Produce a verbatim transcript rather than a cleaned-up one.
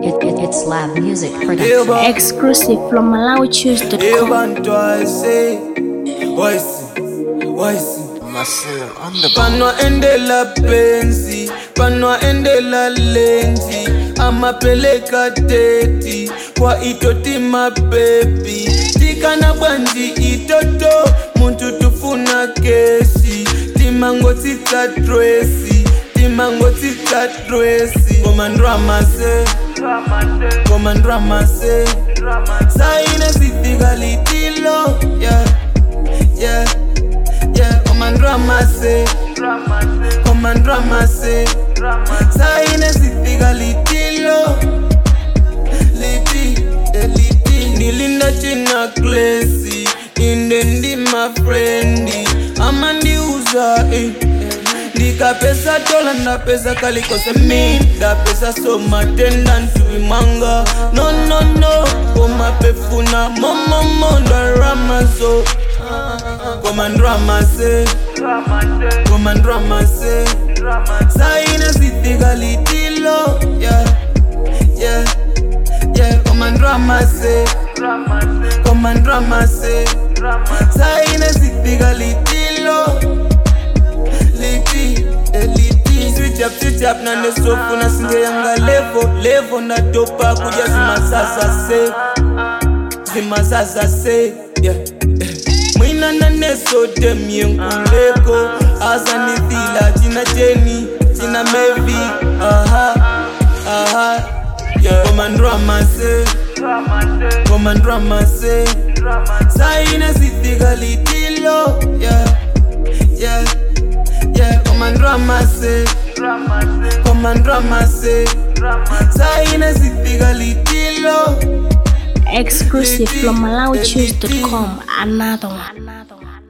It, it, it's Lab Music Production. Exclusive from Malawi Choose dot com. Even twice, say, voice, voice. Panwa ende la pensi, panwa ende la lenzi. Amapeleka teti, kwa itoti mabebi. Tika na banji itoto, muntu tufuna kesi. Timango tita dresi, timango tita dresi. Komandra mase, komandra mase. Saine sitiga litilo, yeah, yeah, yeah. Komandra mase, komandra mase. Saine sitiga litilo, liti, liti. Nilinda china klesi, indendi my friendi. Amandi uza, eh. Dika pesa dola na pesa kaliko se mi. Da pesa so matenda ntui manga. No no no, koma pefuna momo mondo ramazo. Komandra mase, komandra mase. Saina sitiga litilo, yeah, yeah, yeah. Komandra mase, komandra mase. Saina sitiga litilo. Liti, liti. Switch up, switch up, na nesofu na singe yanga levo, levo na dopa kuja zima sasa se, zima sasa se, yeah. Mwina na neso temye nkuleko, asa nithila china cheni, china mevi, aha, aha, yeah. Komandra mase, komandra mase. Saina sitiga litilo, yeah, yeah. Yeah, komandra mase, komandra mase. Saina sitiga litilo. Exclusive from Malawi Choose dot com. Another one. Another one.